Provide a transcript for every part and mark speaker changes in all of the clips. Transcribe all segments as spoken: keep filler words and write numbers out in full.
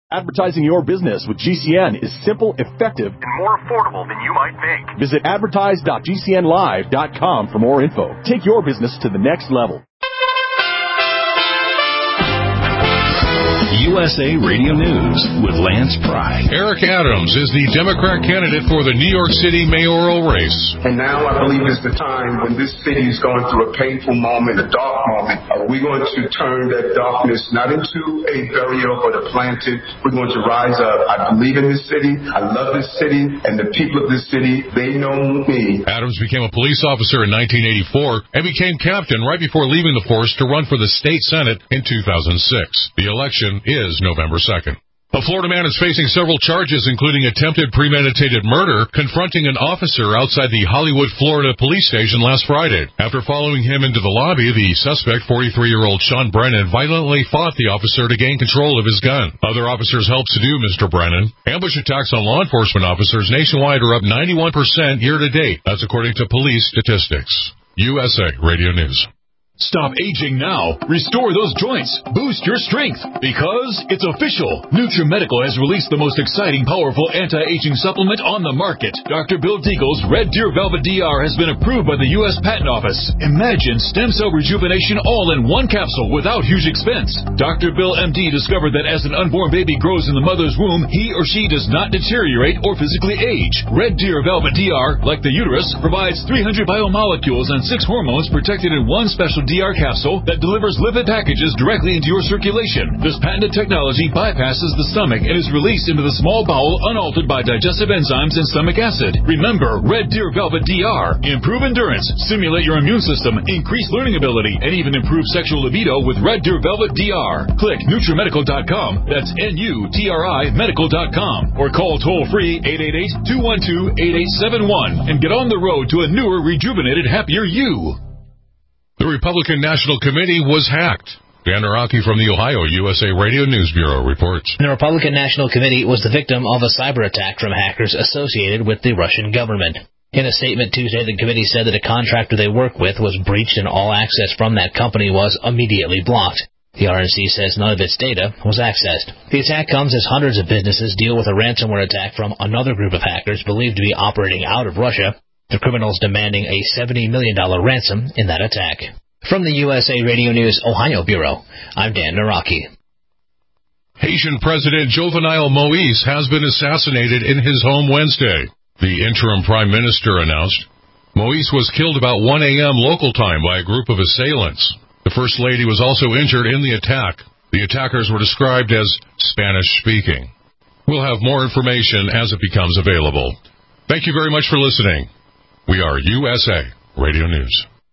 Speaker 1: Advertising your business with G C N is simple, effective,
Speaker 2: and more affordable than you might think.
Speaker 1: Visit advertise dot g c n live dot com for more info. Take your business to the next level.
Speaker 3: U S A Radio News with Lance Pry.
Speaker 4: Eric Adams is the Democrat candidate for the New York City mayoral race.
Speaker 5: And now I believe is the time when this city is going through a painful moment, a dark moment. Are we going to turn that darkness not into a burial but a planted? We're going to rise up. I believe in this city. I love this city. And the people of this city, they know me.
Speaker 4: Adams became a police officer in nineteen eighty-four and became captain right before leaving the force to run for the state senate in two thousand six. The election is November second. A Florida man is facing several charges, including attempted premeditated murder, confronting an officer outside the Hollywood, Florida police station last Friday. After following him into the lobby, the suspect, forty-three-year-old Sean Brennan, violently fought the officer to gain control of his gun. Other officers helped subdue Mister Brennan. Ambush attacks on law enforcement officers nationwide are up ninety-one percent year-to-date. That's according to police statistics. U S A Radio News.
Speaker 6: Stop aging now. Restore those joints. Boost your strength. Because it's official. NutriMedical has released the most exciting, powerful anti-aging supplement on the market. Doctor Bill Deagle's Red Deer Velvet D R has been approved by the U S Patent Office. Imagine stem cell rejuvenation all in one capsule without huge expense. Doctor Bill M D discovered that as an unborn baby grows in the mother's womb, he or she does not deteriorate or physically age. Red Deer Velvet D R, like the uterus, provides three hundred biomolecules and six hormones protected in one special D R capsule that delivers lipid packages directly into your circulation. This patented technology bypasses the stomach and is released into the small bowel unaltered by digestive enzymes and stomach acid. Remember, Red Deer Velvet D R. Improve endurance, stimulate your immune system, increase learning ability, and even improve sexual libido with Red Deer Velvet D R. Click NutriMedical dot com. That's N U T R I medical dot com. Or call toll-free eight eight eight, two one two, eight eight seven one and get on the road to a newer, rejuvenated, happier you.
Speaker 4: The Republican National Committee was hacked. Dan Araki from the Ohio U S A Radio News Bureau reports.
Speaker 7: The Republican National Committee was the victim of a cyber attack from hackers associated with the Russian government. In a statement Tuesday, the committee said that a contractor they work with was breached and all access from that company was immediately blocked. The R N C says none of its data was accessed. The attack comes as hundreds of businesses deal with a ransomware attack from another group of hackers believed to be operating out of Russia. The criminals demanding a seventy million dollars ransom in that attack. From the U S A Radio News Ohio Bureau, I'm Dan Naraki.
Speaker 4: Haitian President Jovenel Moïse has been assassinated in his home Wednesday. The interim prime minister announced. Moïse was killed about one a.m. local time by a group of assailants. The First Lady was also injured in the attack. The attackers were described as Spanish-speaking. We'll have more information as it becomes available. Thank you very much for listening. We are U S A Radio News.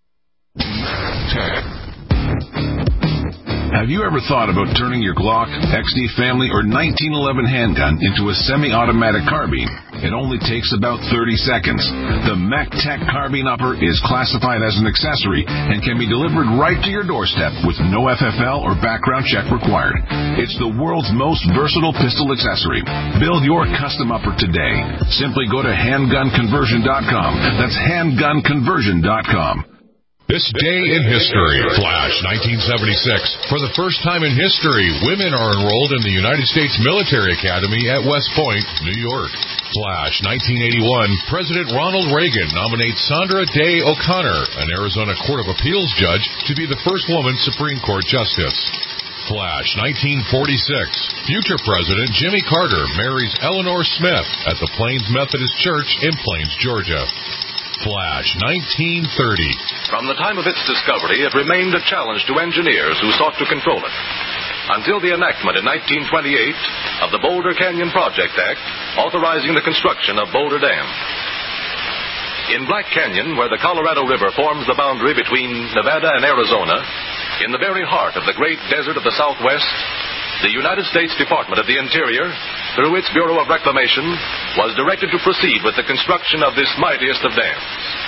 Speaker 8: Have you ever thought about turning your Glock, X D Family, or nineteen eleven handgun into a semi-automatic carbine? It only takes about thirty seconds. The MacTech Carbine Upper is classified as an accessory and can be delivered right to your doorstep with no F F L or background check required. It's the world's most versatile pistol accessory. Build your custom upper today. Simply go to handgun conversion dot com. That's handgun conversion dot com.
Speaker 4: This day in history. Flash, nineteen seventy-six. For the first time in history, women are enrolled in the United States Military Academy at West Point, New York. Flash, nineteen eighty-one. President Ronald Reagan nominates Sandra Day O'Connor, an Arizona Court of Appeals judge, to be the first woman Supreme Court justice. Flash, nineteen forty-six. Future President Jimmy Carter marries Eleanor Smith at the Plains Methodist Church in Plains, Georgia. Flash, nineteen thirty.
Speaker 9: From the time of its discovery, it remained a challenge to engineers who sought to control it. Until the enactment in nineteen twenty-eight of the Boulder Canyon Project Act, authorizing the construction of Boulder Dam. In Black Canyon, where the Colorado River forms the boundary between Nevada and Arizona, in the very heart of the great desert of the Southwest, the United States Department of the Interior, through its Bureau of Reclamation, was directed to proceed with the construction of this mightiest of dams.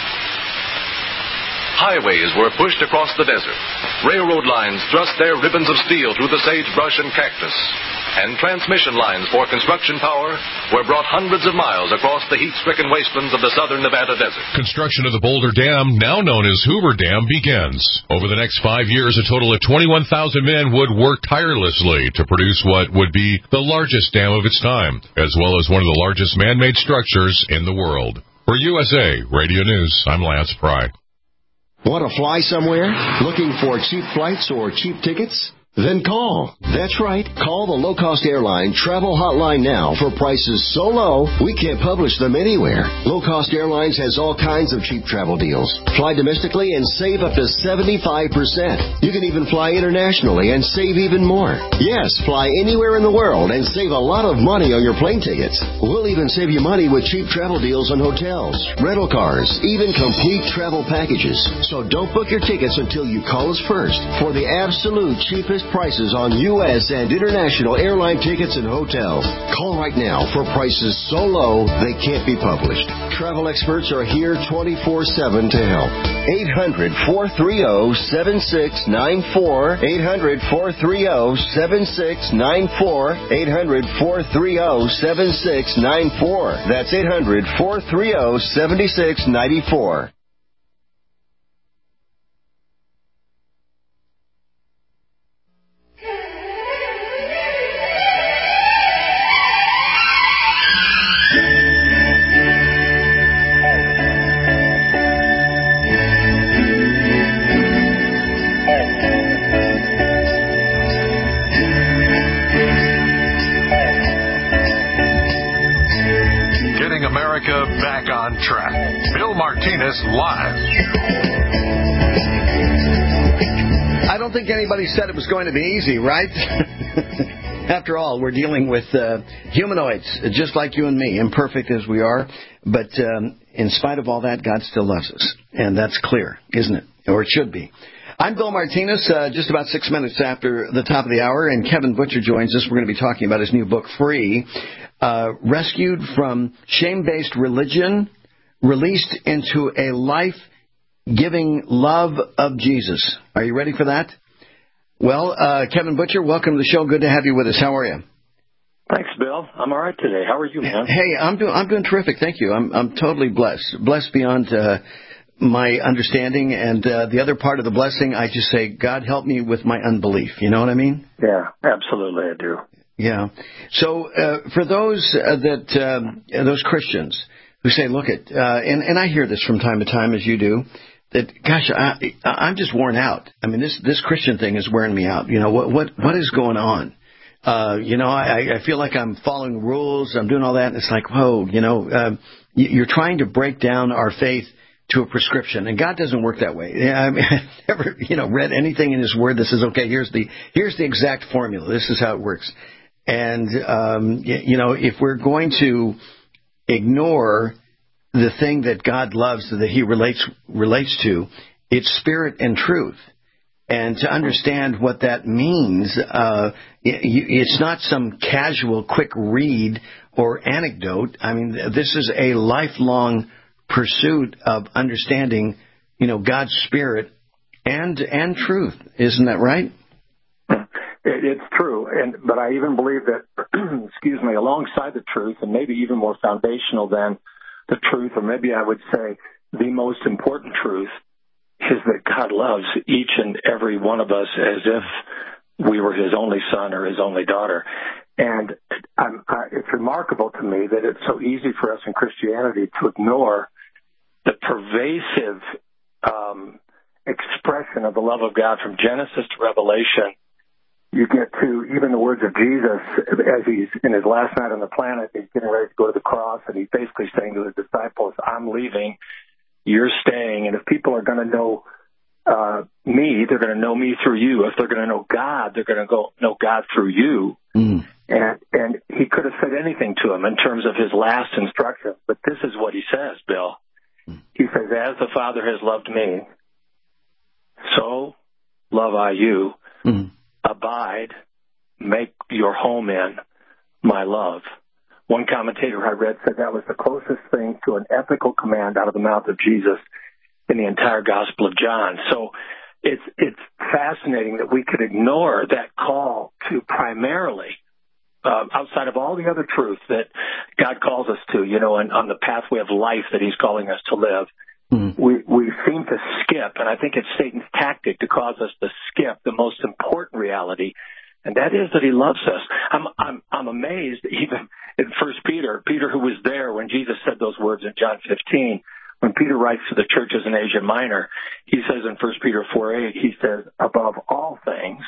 Speaker 9: Highways were pushed across the desert. Railroad lines thrust their ribbons of steel through the sagebrush and cactus. and transmission lines for construction power were brought hundreds of miles across the heat-stricken wastelands of the southern Nevada desert.
Speaker 4: Construction of the Boulder Dam, now known as Hoover Dam, begins. Over the next five years, a total of twenty-one thousand men would work tirelessly to produce what would be the largest dam of its time, as well as one of the largest man-made structures in the world. For U S A Radio News, I'm Lance Pry.
Speaker 10: Want to fly somewhere? Looking for cheap flights or cheap tickets? Then call. That's right. Call the low-cost airline travel hotline now for prices so low we can't publish them anywhere. Low-cost airlines has all kinds of cheap travel deals. Fly domestically and save up to seventy-five percent. You can even fly internationally and save even more. Yes, fly anywhere in the world and save a lot of money on your plane tickets. We'll even save you money with cheap travel deals on hotels, rental cars, even complete travel packages. So don't book your tickets until you call us first for the absolute cheapest prices on U S and international airline tickets and hotels. Call right now for prices so low they can't be published. Travel experts are here twenty-four seven to help. eight hundred, four three zero, seven six nine four. eight hundred, four three zero, seven six nine four. eight hundred, four three zero, seven six nine four. That's eight hundred, four three zero, seven six nine four.
Speaker 2: Back on track. Bill Martinez live.
Speaker 11: I don't think anybody said it was going to be easy, right? After all, we're dealing with uh, humanoids, just like you and me, imperfect as we are. But um, in spite of all that, God still loves us. And that's clear, isn't it? Or it should be. I'm Bill Martinez, uh, just about six minutes after the top of the hour, and Kevin Butcher joins us. We're going to be talking about his new book, Free, uh, Rescued from Shame-Based Religion, Released into a Life-Giving Love of Jesus. Are you ready for that? Well, uh, Kevin Butcher, welcome to the show. Good to have you with us. How are you?
Speaker 12: Thanks, Bill. I'm all right today. How are you, man?
Speaker 11: Hey, I'm doing I'm doing terrific. Thank you. I'm I'm totally blessed. Blessed beyond uh, my understanding. And uh, the other part of the blessing, I just say, God help me with my unbelief. You know what I mean?
Speaker 12: Yeah, absolutely, I do.
Speaker 11: Yeah. So uh, for those uh, that um, those Christians who say, look at, uh, and and I hear this from time to time, as you do, that gosh, I, I'm just worn out. I mean, this this Christian thing is wearing me out. You know, what what what is going on? Uh, you know, I, I feel like I'm following rules. I'm doing all that. And it's like, whoa, you know, uh, you're trying to break down our faith to a prescription, and God doesn't work that way. I mean, I've never, you know, read anything in His Word that says, okay, here's the here's the exact formula. This is how it works. And um, you know, if we're going to ignore the thing that God loves, that He relates relates to, it's spirit and truth. And to understand what that means, uh, it's not some casual, quick read or anecdote. I mean, this is a lifelong pursuit of understanding, you know, God's spirit and and truth. Isn't that right?
Speaker 12: It's true, and but I even believe that, excuse me, alongside the truth, and maybe even more foundational than the truth, or maybe I would say the most important truth, is that God loves each and every one of us as if we were His only son or His only daughter. And I'm, I, it's remarkable to me that it's so easy for us in Christianity to ignore the pervasive um, expression of the love of God from Genesis to Revelation. You get to even the words of Jesus as he's in his last night on the planet. He's getting ready to go to the cross, and he's basically saying to his disciples, I'm leaving, you're staying. And if people are going to know uh, me, they're going to know me through you. If they're going to know God, they're going to go know God through you. Mm. And and he could have said anything to him in terms of his last instructions, but this is what he says, Bill. Mm. He says, as the Father has loved me, so love I you. Mm. Abide, make your home in my love. One commentator I read said that was the closest thing to an ethical command out of the mouth of Jesus in the entire Gospel of John. So it's it's fascinating that we could ignore that call to primarily uh, outside of all the other truth that God calls us to, you know, and on the pathway of life that he's calling us to live, mm. we, we seem to skip, and I think it's Satan's tactic to cause us to skip the most important reality, and that is that he loves us. I'm, I'm, I'm amazed even in First Peter, Peter who was there when Jesus said those words in John fifteen, when Peter writes to the churches in Asia Minor, he says in First Peter four eight, he says, above all things,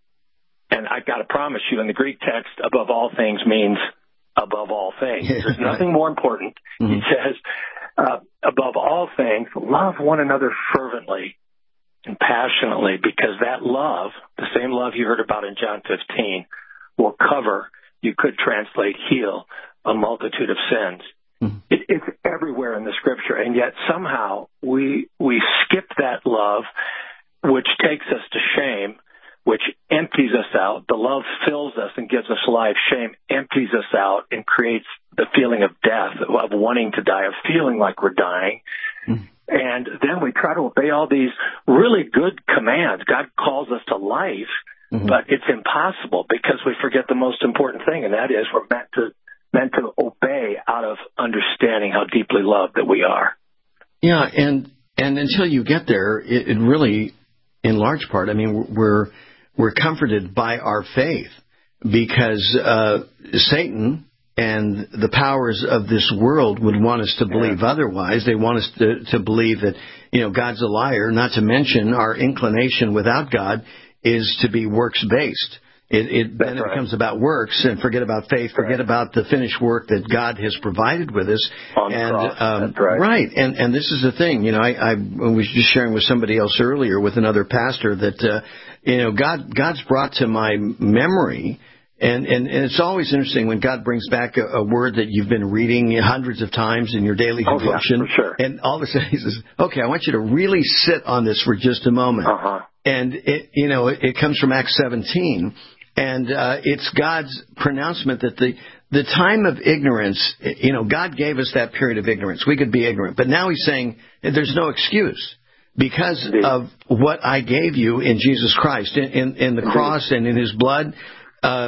Speaker 12: and I got to promise you, in the Greek text, above all things means above all things. There's nothing more important. Mm-hmm. He says, uh, above all things, love one another fervently and passionately, because that love, the same love you heard about in John fifteen, will cover, you could translate heal, a multitude of sins. Mm-hmm. It, it's everywhere in the Scripture, and yet somehow we we skip that love, which takes us to shame, which empties us out. The love fills us and gives us life. Shame empties us out and creates the feeling of death, of wanting to die, of feeling like we're dying. Mm-hmm. And then we try to obey all these really good commands. God calls us to life, mm-hmm. but it's impossible because we forget the most important thing, and that is we're meant to meant to obey out of understanding how deeply loved that we are.
Speaker 11: Yeah, and and until you get there, it, it really, in large part, I mean, we're we're comforted by our faith because uh, Satan and the powers of this world would want us to believe yeah. otherwise. They want us to, to believe that, you know, God's a liar, not to mention our inclination without God is to be works-based. It, it then right. it becomes about works, and forget about faith, forget right. about the finished work that God has provided with us.
Speaker 12: On
Speaker 11: and
Speaker 12: cross.
Speaker 11: Um,
Speaker 12: That's right.
Speaker 11: right, and and this is the thing. You know, I, I was just sharing with somebody else earlier, with another pastor, that uh, you know, God God's brought to my memory. And, and, and it's always interesting when God brings back a, a word that you've been reading hundreds of times in your daily devotion.
Speaker 12: Oh, yeah, for sure.
Speaker 11: And all of a sudden he says, okay, I want you to really sit on this for just a moment.
Speaker 12: Uh-huh.
Speaker 11: And, it, you know, it, it comes from Acts seventeen. And uh, it's God's pronouncement that the, the time of ignorance, you know, God gave us that period of ignorance. We could be ignorant. But now he's saying there's no excuse. Because Indeed. Of what I gave you in Jesus Christ, in, in, in the Indeed. Cross and in his blood, uh,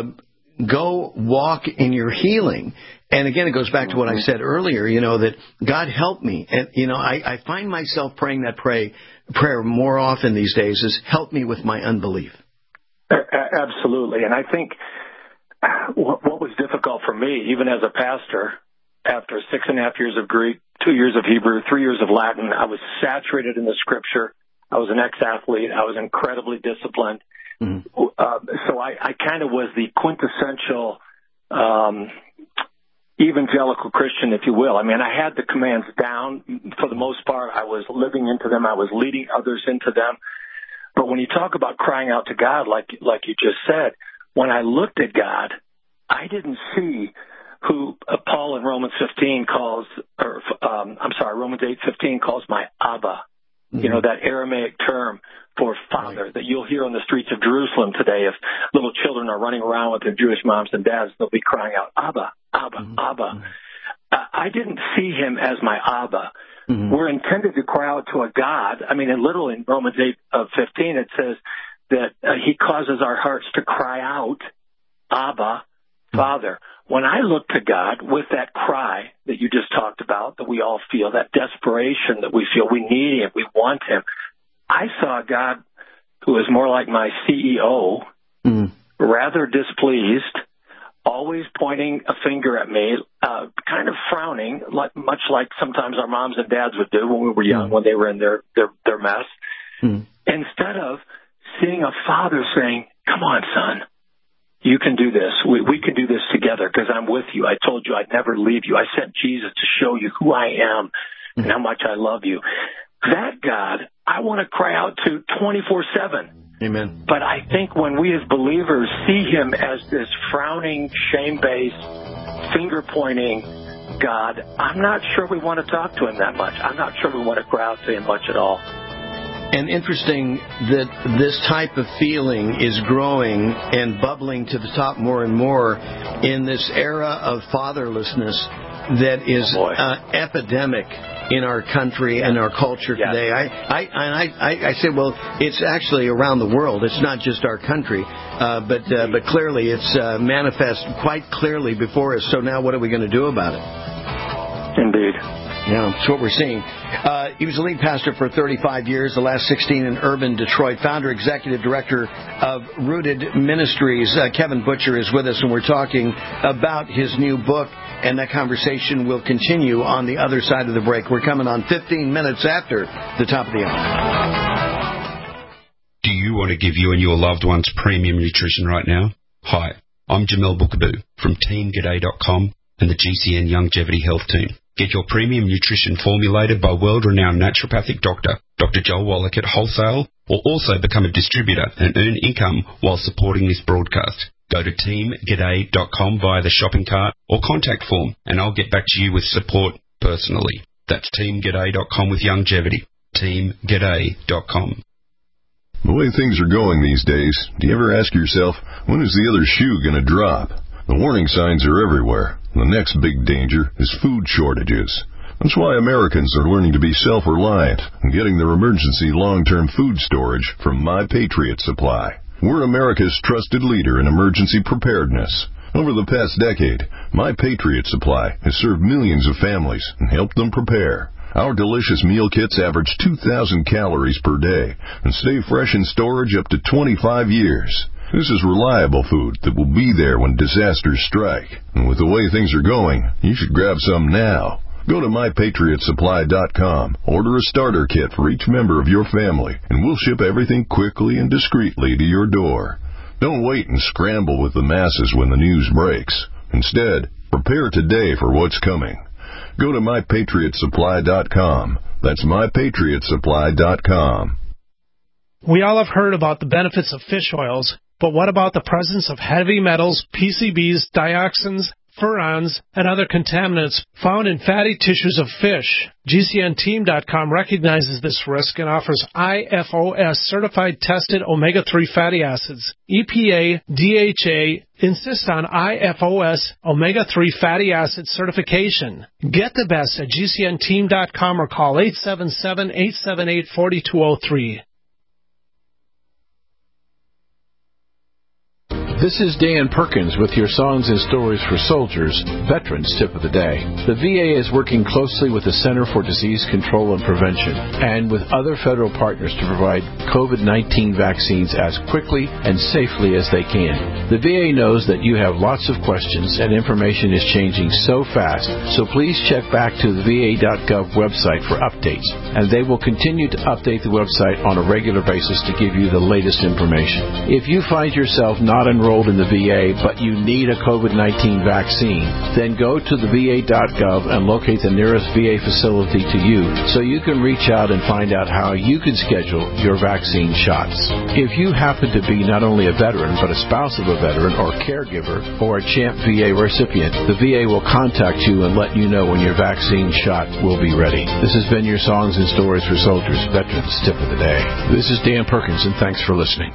Speaker 11: go walk in your healing. And again, it goes back to what I said earlier, you know, that God help me. And, you know, I, I find myself praying that pray, prayer more often these days is help me with my unbelief.
Speaker 12: Absolutely. And I think what was difficult for me, even as a pastor, after six and a half years of Greek, two years of Hebrew, three years of Latin, I was saturated in the Scripture. I was an ex-athlete. I was incredibly disciplined. Mm-hmm. Uh, so I, I kind of was the quintessential um, evangelical Christian, if you will. I mean, I had the commands down for the most part. I was living into them. I was leading others into them. But when you talk about crying out to God, like like you just said, when I looked at God, I didn't see who uh, Paul in Romans fifteen calls, or um, I'm sorry, Romans eight fifteen calls my Abba. Mm-hmm. You know, that Aramaic term for father right. that you'll hear on the streets of Jerusalem today. If little children are running around with their Jewish moms and dads, they'll be crying out, Abba, Abba, mm-hmm. Abba. Mm-hmm. Uh, I didn't see him as my Abba. Mm-hmm. We're intended to cry out to a God. I mean, in literally in Romans eight fifteen, it says that uh, he causes our hearts to cry out, Abba, Father. When I look to God with that cry that you just talked about, that we all feel, that desperation that we feel, we need him, we want him, I saw a God who is more like my C E O, mm. rather displeased, always pointing a finger at me, uh, kind of frowning, like, much like sometimes our moms and dads would do when we were young, mm. when they were in their, their, their mess. Mm. Instead of seeing a father saying, come on, son. You can do this. We, we can do this together because I'm with you. I told you I'd never leave you. I sent Jesus to show you who I am and how much I love you. That God, I want to cry out to twenty-four seven.
Speaker 11: Amen.
Speaker 12: But I think when we as believers see him as this frowning, shame-based, finger-pointing God, I'm not sure we want to talk to him that much. I'm not sure we want to cry out to him much at all.
Speaker 11: And interesting that this type of feeling is growing and bubbling to the top more and more in this era of fatherlessness that is
Speaker 12: oh
Speaker 11: uh, epidemic in our country and our culture
Speaker 13: yes.
Speaker 11: today. I, I, and I, I, I said, well, it's actually around the world. It's not just our country, uh, but uh, but clearly it's uh, manifest quite clearly before us. So now what are we going to do about it?
Speaker 12: Indeed.
Speaker 11: Yeah, that's what we're seeing. Uh, he was a lead pastor for thirty-five years, the last sixteen in urban Detroit. Founder, executive director of Rooted Ministries. Uh, Kevin Butcher is with us, and we're talking about his new book, and that conversation will continue on the other side of the break. We're coming on fifteen minutes after the top of the hour.
Speaker 14: Do you want to give you and your loved ones premium nutrition right now? Hi, I'm Jamel Bookaboo from team g'day dot com and the G C N Longevity Health Team. Get your premium nutrition formulated by world-renowned naturopathic doctor, Doctor Joel Wallach at wholesale, or also become a distributor and earn income while supporting this broadcast. Go to team g'day dot com via the shopping cart or contact form, and I'll get back to you with support personally. That's team g'day dot com with longevity. team g'day dot com.
Speaker 15: The way things are going these days, do you ever ask yourself, when is the other shoe going to drop? The warning signs are everywhere. The next big danger is food shortages. That's why Americans are learning to be self-reliant and getting their emergency long-term food storage from My Patriot Supply. We're America's trusted leader in emergency preparedness. Over the past decade, My Patriot Supply has served millions of families and helped them prepare. Our delicious meal kits average two thousand calories per day and stay fresh in storage up to twenty-five years. This is reliable food that will be there when disasters strike. And with the way things are going, you should grab some now. Go to my patriot supply dot com, order a starter kit for each member of your family, and we'll ship everything quickly and discreetly to your door. Don't wait and scramble with the masses when the news breaks. Instead, prepare today for what's coming. Go to my patriot supply dot com. That's my patriot supply dot com.
Speaker 16: We all have heard about the benefits of fish oils, but what about the presence of heavy metals, P C Bs, dioxins, furans, and other contaminants found in fatty tissues of fish? G C N team dot com recognizes this risk and offers I F O S certified tested omega three fatty acids. E P A, D H A insist on I F O S omega three fatty acid certification. Get the best at G C N team dot com or call eight seven seven, eight seven eight, four two zero three.
Speaker 17: This is Dan Perkins with your Songs and Stories for Soldiers, Veterans Tip of the Day. The V A is working closely with the Center for Disease Control and Prevention and with other federal partners to provide COVID nineteen vaccines as quickly and safely as they can. The V A knows that you have lots of questions and information is changing so fast, so please check back to the V A dot gov website for updates, and they will continue to update the website on a regular basis to give you the latest information. If you find yourself not enrolled in the V A, but you need a COVID nineteen vaccine, then go to the V A dot gov and locate the nearest V A facility to you so you can reach out and find out how you can schedule your vaccine shots. If you happen to be not only a veteran, but a spouse of a veteran or caregiver or a CHAMP V A recipient, the V A will contact you and let you know when your vaccine shot will be ready. This has been your Songs and Stories for Soldiers, Veterans Tip of the Day. This is Dan Perkins, and thanks for listening.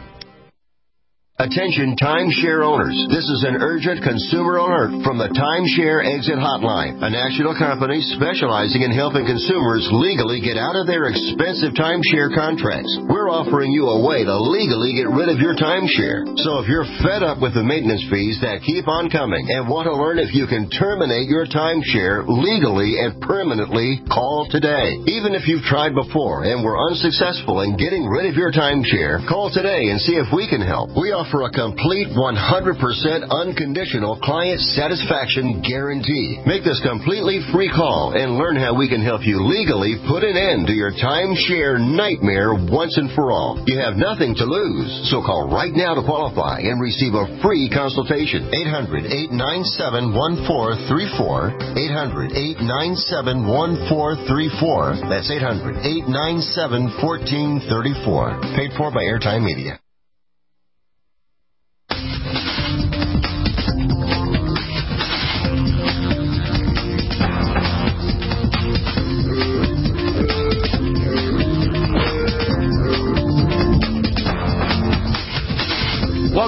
Speaker 10: Attention timeshare owners. This is an urgent consumer alert from the Timeshare Exit Hotline, a national company specializing in helping consumers legally get out of their expensive timeshare contracts. We're offering you a way to legally get rid of your timeshare. So if you're fed up with the maintenance fees that keep on coming and want to learn if you can terminate your timeshare legally and permanently, call today. Even if you've tried before and were unsuccessful in getting rid of your timeshare, call today and see if we can help. We offer for a complete one hundred percent unconditional client satisfaction guarantee. Make this completely free call and learn how we can help you legally put an end to your timeshare nightmare once and for all. You have nothing to lose, so call right now to qualify and receive a free consultation. eight hundred, eight nine seven, one four three four. eight hundred, eight nine seven, one four three four. That's eight hundred, eight nine seven, one four three four. Paid for by Airtime Media.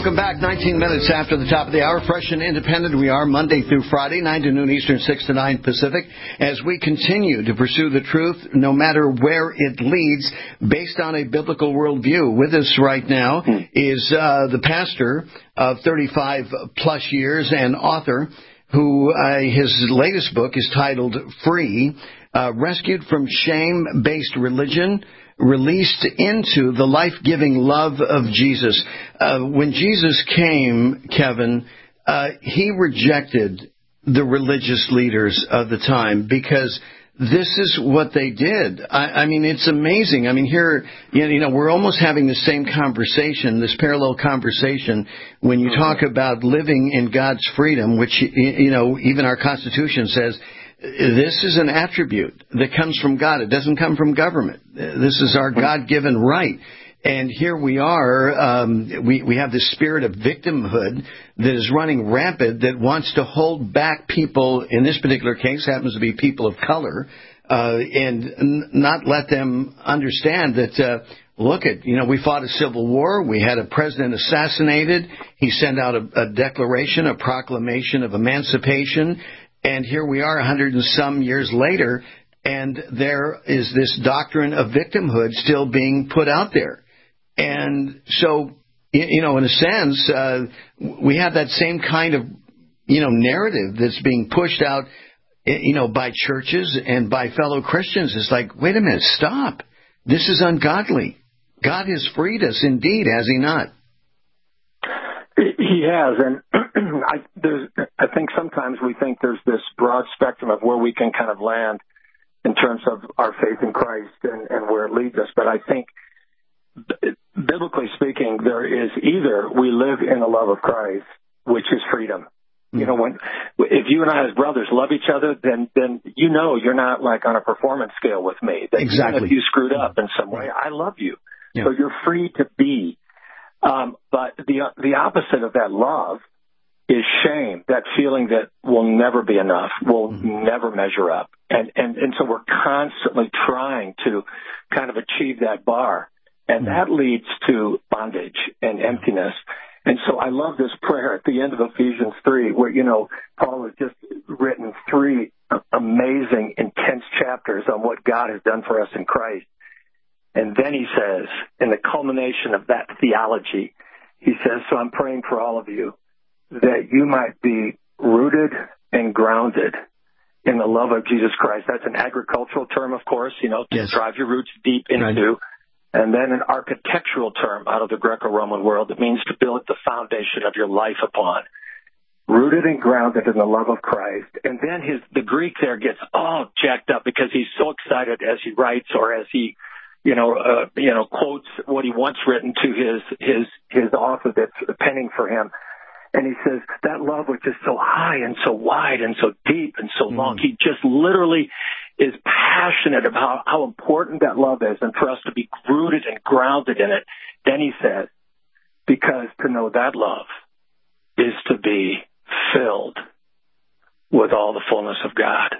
Speaker 11: Welcome back. nineteen minutes after the top of the hour. Fresh and independent we are Monday through Friday, nine to noon Eastern, six to nine Pacific, as we continue to pursue the truth no matter where it leads based on a biblical worldview. With us right now is uh, the pastor of thirty-five plus years and author who uh, his latest book is titled Free, uh, Rescued from Shame-Based Religion, Released into the life-giving love of Jesus. Uh, when Jesus came, Kevin, uh, he rejected the religious leaders of the time because this is what they did. I, I mean, it's amazing. I mean, here, you know, we're almost having the same conversation, this parallel conversation, when you talk about living in God's freedom, which, you know, even our Constitution says, this is an attribute that comes from God. It doesn't come from government. This is our God-given right. And here we are, um, we, we have this spirit of victimhood that is running rampant that wants to hold back people, in this particular case happens to be people of color, uh, and n- not let them understand that, uh, look at, you know, we fought a civil war. We had a president assassinated. He sent out a, a declaration, a proclamation of emancipation. And here we are a hundred and some years later, and there is this doctrine of victimhood still being put out there. And so, you know, in a sense, uh, we have that same kind of, you know, narrative that's being pushed out, you know, by churches and by fellow Christians. It's like, wait a minute, stop. This is ungodly. God has freed us indeed, has he not?
Speaker 12: He has, and I, there's, I think sometimes we think there's this broad spectrum of where we can kind of land in terms of our faith in Christ and, and where it leads us. But I think, biblically speaking, there is either we live in the love of Christ, which is freedom. Mm-hmm. You know, when if you and I as brothers love each other, then then you know you're not like on a performance scale with me. That
Speaker 11: exactly.
Speaker 12: Even if you screwed up in some way, I love you. Yeah. So you're free to be. Um, but the the opposite of that love is shame, that feeling that will never be enough, will mm-hmm. never measure up. And, and, and so we're constantly trying to kind of achieve that bar. And mm-hmm. that leads to bondage and emptiness. And so I love this prayer at the end of Ephesians three, where, you know, Paul has just written three amazing, intense chapters on what God has done for us in Christ. And then he says, in the culmination of that theology, he says, so I'm praying for all of you that you might be rooted and grounded in the love of Jesus Christ. That's an agricultural term, of course, you know, to yes. drive your roots deep into. Right. And then an architectural term out of the Greco-Roman world that means to build the foundation of your life upon. Rooted and grounded in the love of Christ. And then his the Greek there gets all jacked up because he's so excited as he writes or as he you know, uh, you know, quotes what he wants written to his, his, his author that's penning for him. And he says, that love which is so high and so wide and so deep and so long, mm-hmm. he just literally is passionate about how important that love is and for us to be rooted and grounded in it. Then he says, because to know that love is to be filled with all the fullness of God.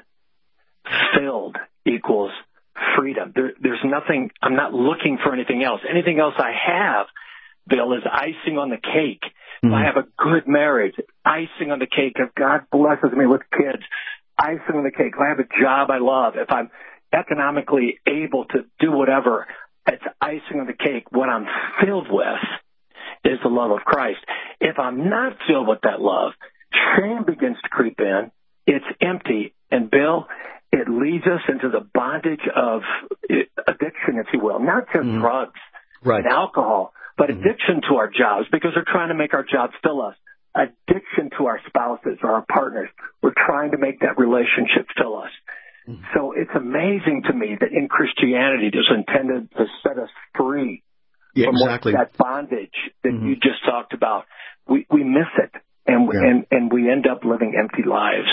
Speaker 12: Filled equals freedom. There, there's nothing, I'm not looking for anything else. Anything else I have, Bill, is icing on the cake. Mm-hmm. If I have a good marriage, icing on the cake. If God blesses me with kids, icing on the cake. If I have a job I love, if I'm economically able to do whatever, it's icing on the cake. What I'm filled with is the love of Christ. If I'm not filled with that love, shame begins to creep in. It's empty. And Bill, it leads us into the bondage of addiction, if you will, not just mm-hmm. drugs right. and alcohol, but mm-hmm. addiction to our jobs because they're trying to make our jobs fill us. Addiction to our spouses or our partners. We're trying to make that relationship fill us. Mm-hmm. So it's amazing to me that in Christianity it is intended to set us free
Speaker 11: yeah,
Speaker 12: from
Speaker 11: exactly.
Speaker 12: what, that bondage that
Speaker 11: mm-hmm.
Speaker 12: you just talked about. We we miss it, and yeah. and and we end up living empty lives.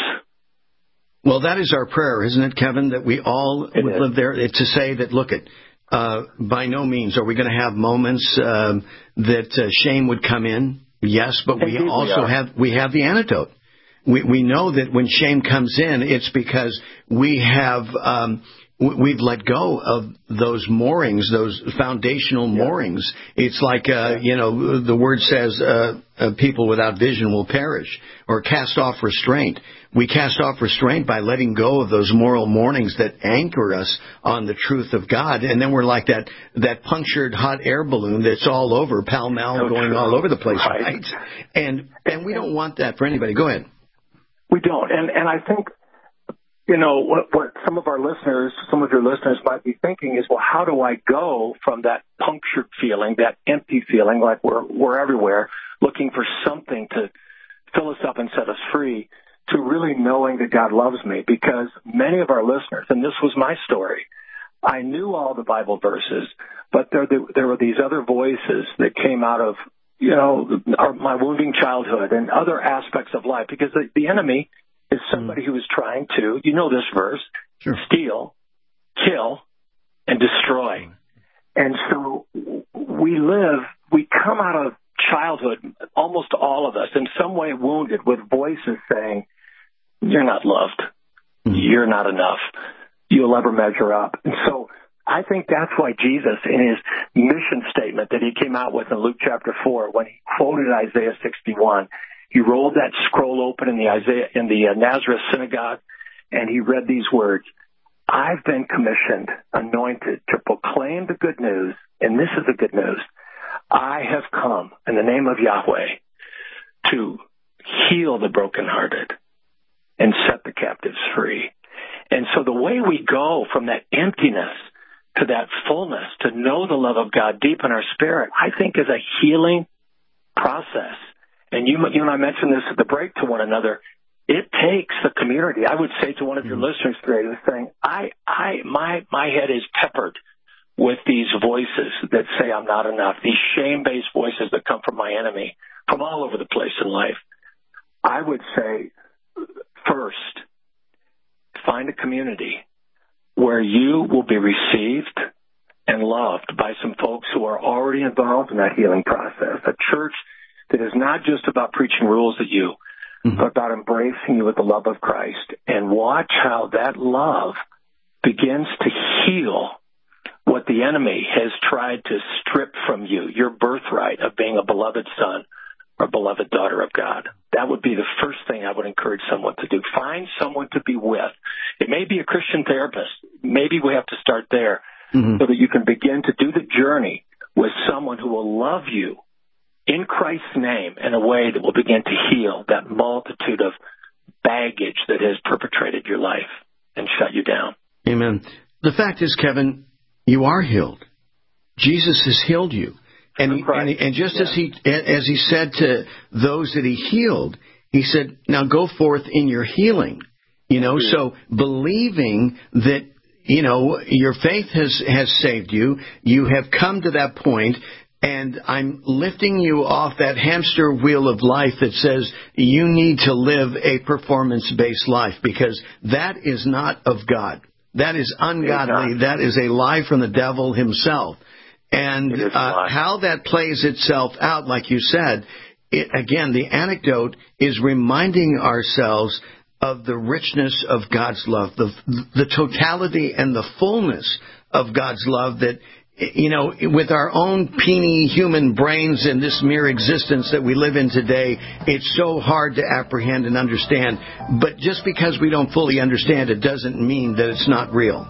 Speaker 11: Well, that is our prayer, isn't it, Kevin, that we all it would is. live there, to say that, look, it, uh, by no means are we going to have moments um, that uh, shame would come in. Yes, but we Indeed also we have we have the antidote. We we know that when shame comes in, it's because we have um, we've let go of those moorings, those foundational yeah. moorings. It's like, uh, you know, the word says uh, uh, people without vision will perish, or cast off restraint. We cast off restraint by letting go of those moral moorings that anchor us on the truth of God. And then we're like that that punctured hot air balloon that's all over, pell-mell, so going true. all over the place, right? right? And and we don't want that for anybody. Go ahead.
Speaker 12: We don't. And, and I think, you know, what, what some of our listeners, some of your listeners might be thinking is, well, how do I go from that punctured feeling, that empty feeling, like we're we're everywhere, looking for something to fill us up and set us free, to really knowing that God loves me? Because many of our listeners, and this was my story, I knew all the Bible verses, but there there were these other voices that came out of, you know, our, my wounding childhood and other aspects of life, because the, the enemy is somebody who is trying to, you know this verse, sure. steal, kill, and destroy. And so we live, we come out of childhood, almost all of us, in some way wounded, with voices saying, you're not loved. Mm-hmm. You're not enough. You'll never measure up. And so I think that's why Jesus, in his mission statement that he came out with in Luke chapter four, when he quoted Isaiah sixty-one, he rolled that scroll open in the Isaiah in the uh, Nazareth synagogue, and he read these words: I've been commissioned, anointed to proclaim the good news, and this is the good news. I have come in the name of Yahweh to heal the brokenhearted and set the captives free. And so the way we go from that emptiness to that fullness, to know the love of God deep in our spirit, I think is a healing process. And you, you and I mentioned this at the break to one another. It takes the community. I would say to one of your listeners today who's saying, I, I, my, my head is peppered with these voices that say I'm not enough, these shame-based voices that come from my enemy, from all over the place in life. I would say, first, find a community where you will be received and loved by some folks who are already involved in that healing process. A church that is not just about preaching rules at you, mm-hmm. but about embracing you with the love of Christ. And watch how that love begins to heal what the enemy has tried to strip from you, your birthright of being a beloved son or beloved daughter of God. That would be the first thing I would encourage someone to do. Find someone to be with. It may be a Christian therapist. Maybe we have to start there mm-hmm. so that you can begin to do the journey with someone who will love you in Christ's name in a way that will begin to heal that multitude of baggage that has perpetrated your life and shut you down.
Speaker 11: Amen. The fact is, Kevin, you are healed. Jesus has healed you. And, he, and, he, and just yeah. as he as he said to those that he healed, he said, now go forth in your healing. You know, yeah. so believing that, you know, your faith has, has saved you, you have come to that point, and I'm lifting you off that hamster wheel of life that says you need to live a performance-based life, because that is not of God. That is ungodly. That is a lie from the devil himself. And uh, how that plays itself out, like you said, it, again, the anecdote is reminding ourselves of the richness of God's love, the the totality and the fullness of God's love that, you know, with our own puny human brains in this mere existence that we live in today, it's so hard to apprehend and understand. But just because we don't fully understand it doesn't mean that it's not real.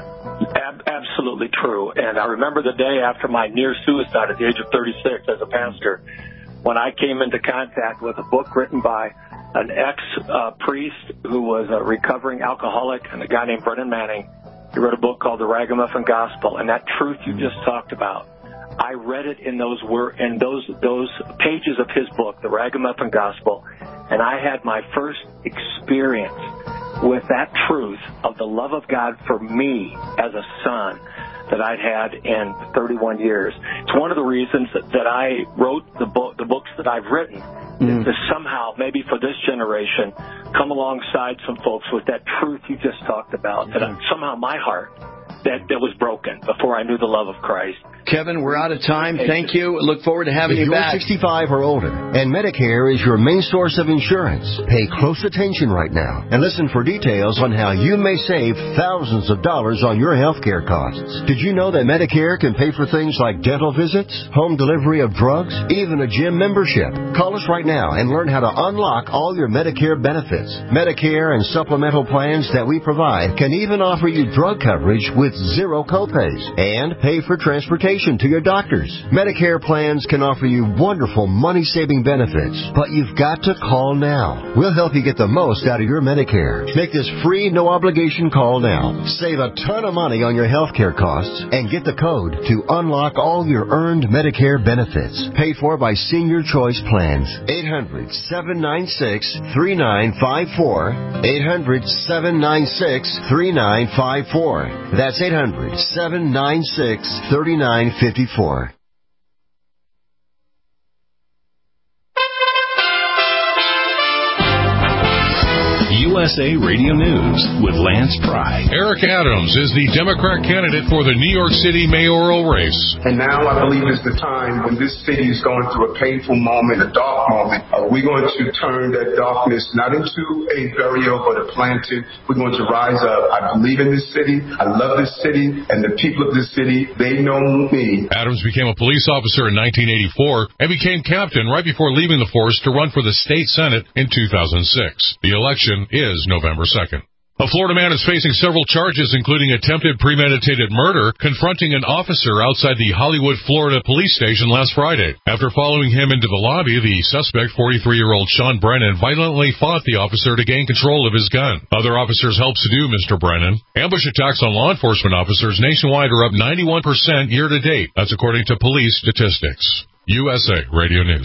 Speaker 12: Ab- absolutely true. And I remember the day after my near suicide at the age of thirty-six as a pastor, when I came into contact with a book written by an ex-priest uh, who was a recovering alcoholic, and a guy named Brennan Manning. He wrote a book called The Ragamuffin Gospel, and that truth you just talked about, I read it in those wor- in those those pages of his book, The Ragamuffin Gospel, and I had my first experience with that truth of the love of God for me as a son that I'd had in thirty-one years. It's one of the reasons that, that I wrote the book, the books that I've written, mm. to somehow, maybe for this generation, come alongside some folks with that truth you just talked about, that mm. somehow my heart, that, that was broken before I knew the love of Christ,
Speaker 11: Kevin, we're out of time. Thank you. Look forward to having
Speaker 10: if
Speaker 11: you
Speaker 10: you're
Speaker 11: back.
Speaker 10: sixty-five or older and Medicare is your main source of insurance, pay close attention right now and listen for details on how you may save thousands of dollars on your health care costs. Did you know that Medicare can pay for things like dental visits, home delivery of drugs, even a gym membership? Call us right now and learn how to unlock all your Medicare benefits. Medicare and supplemental plans that we provide can even offer you drug coverage with zero copays and pay for transportation to your doctors. Medicare plans can offer you wonderful money-saving benefits, but you've got to call now. We'll help you get the most out of your Medicare. Make this free, no-obligation call now. Save a ton of money on your health care costs and get the code to unlock all your earned Medicare benefits. Paid for by Senior Choice Plans. eight hundred, seven nine six, three nine five four. eight hundred, seven nine six, three nine five four. That's eight hundred, seven nine six, three nine five four.
Speaker 3: U S A Radio News with Lance Pry.
Speaker 4: Eric Adams is the Democrat candidate for the New York City mayoral race.
Speaker 5: And now I believe is the time when this city is going through a painful moment, a dark moment. Uh, we're going to turn that darkness not into a burial, but a planting. We're going to rise up. I believe in this city. I love this city. And the people of this city, they know me.
Speaker 4: Adams became a police officer in nineteen eighty-four and became captain right before leaving the force to run for the state senate in two thousand six. The election is November second. A Florida man is facing several charges, including attempted premeditated murder, confronting an officer outside the Hollywood, Florida police station last Friday. After following him into the lobby, the suspect, forty-three-year-old Sean Brennan, violently fought the officer to gain control of his gun. Other officers helped subdue Mister Brennan. Ambush attacks on law enforcement officers nationwide are up ninety-one percent year-to-date. That's according to police statistics. U S A Radio News.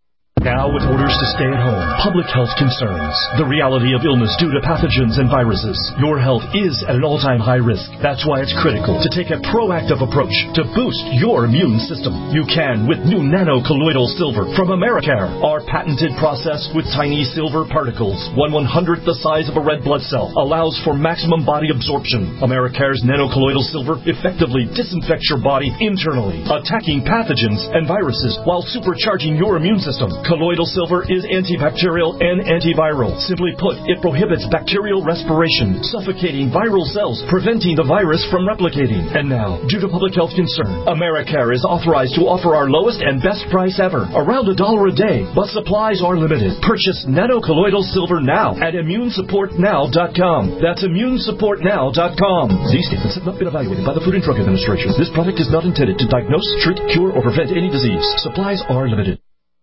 Speaker 13: Now with orders to stay at home, public health concerns, the reality of illness due to pathogens and viruses, your health is at an all-time high risk. That's why it's critical to take a proactive approach to boost your immune system. You can with new nano-colloidal silver from Americare. Our patented process with tiny silver particles, one one-hundredth the size of a red blood cell, allows for maximum body absorption. Americare's nano-colloidal silver effectively disinfects your body internally, attacking pathogens and viruses while supercharging your immune system. Colloidal silver is antibacterial and antiviral. Simply put, it prohibits bacterial respiration, suffocating viral cells, preventing the virus from replicating. And now, due to public health concern, Americare is authorized to offer our lowest and best price ever, around a dollar a day, but supplies are limited. Purchase nano-colloidal silver now at immune support now dot com. That's immune support now dot com. These statements have not been evaluated by the Food and Drug Administration. This product is not intended to diagnose, treat, cure, or prevent any disease. Supplies are limited.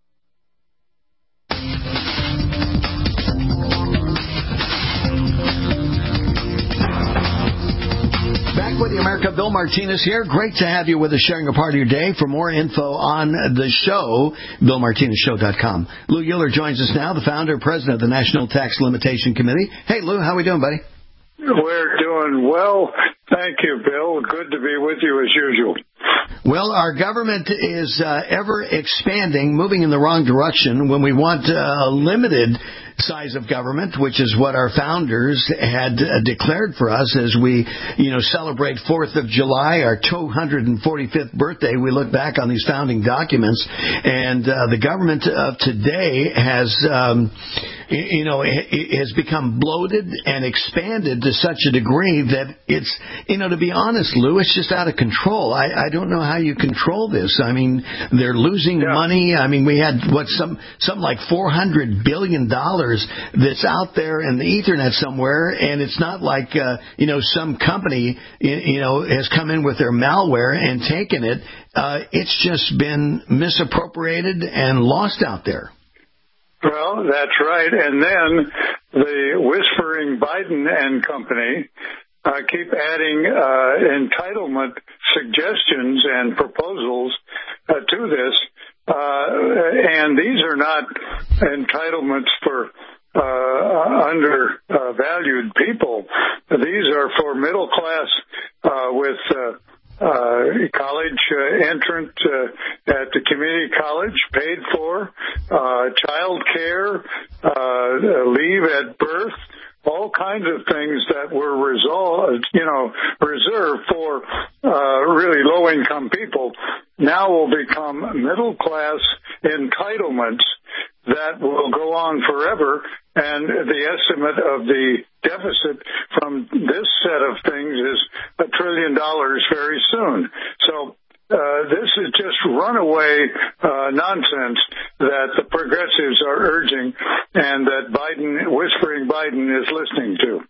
Speaker 11: With you, America. Bill Martinez here. Great to have you with us, sharing a part of your day. For more info on the show, bill martinez show dot com. Lou Euler joins us now, the founder and president of the National Tax Limitation Committee. Hey, Lou, how are we doing, buddy?
Speaker 18: We're doing well. Thank you, Bill. Good to be with you as usual.
Speaker 11: Well, our government is uh, ever expanding, moving in the wrong direction when we want uh, a limited size of government, which is what our founders had uh, declared for us as we, you know, celebrate fourth of July, our two hundred forty-fifth birthday. We look back on these founding documents, and uh, the government of today has, um, you know, it has become bloated and expanded to such a degree that it's, you know, to be honest, Lou, it's just out of control. I, I don't know how you control this. I mean, they're losing yeah. money. I mean, we had, what, some, some like four hundred billion dollars that's out there in the Ethernet somewhere, and it's not like, uh, you know, some company, you know, has come in with their malware and taken it. Uh, it's just been misappropriated and lost out there.
Speaker 18: Well, that's right. And then the whispering Biden and company uh, keep adding uh, entitlement suggestions and proposals uh, to this. Uh, and these are not entitlements for uh, undervalued people. These are for middle class uh, with uh, uh, college uh, entrant uh, at the community college paid for, uh, child care, uh, leave at birth, all kinds of things that were resolved, you know, reserved for uh, really low-income people now will become middle-class entitlements that will go on forever, and the estimate of the deficit from this set of things is a trillion dollars very soon. So uh, this is just runaway uh, nonsense that the progressives are urging and that Biden, whispering Biden, is listening to.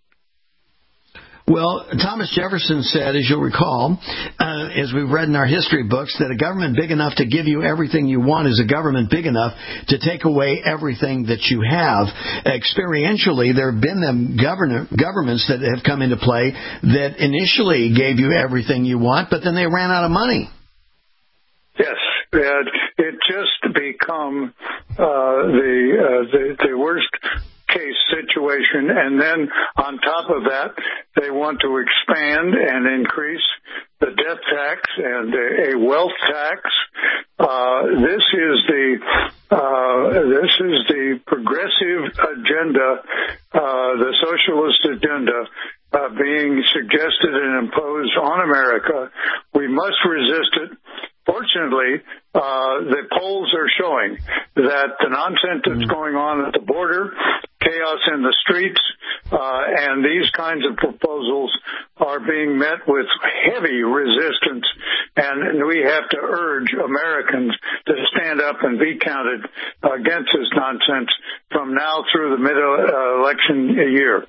Speaker 11: Well, Thomas Jefferson said, as you'll recall, uh, as we've read in our history books, that a government big enough to give you everything you want is a government big enough to take away everything that you have. Experientially, there have been them governor, governments that have come into play that initially gave you everything you want, but then they ran out of money.
Speaker 18: Yes, it, it just become uh, the, uh, the the worst case situation, and then on top of that, they want to expand and increase the death tax and a, a wealth tax. Uh, this is the uh, this is the progressive agenda, uh, the socialist agenda. Uh, being suggested and imposed on America. We must resist it. Fortunately, uh, the polls are showing that the nonsense that's going on at the border, chaos in the streets, uh, and these kinds of proposals are being met with heavy resistance, and we have to urge Americans to stand up and be counted against this nonsense from now through the mid-election year.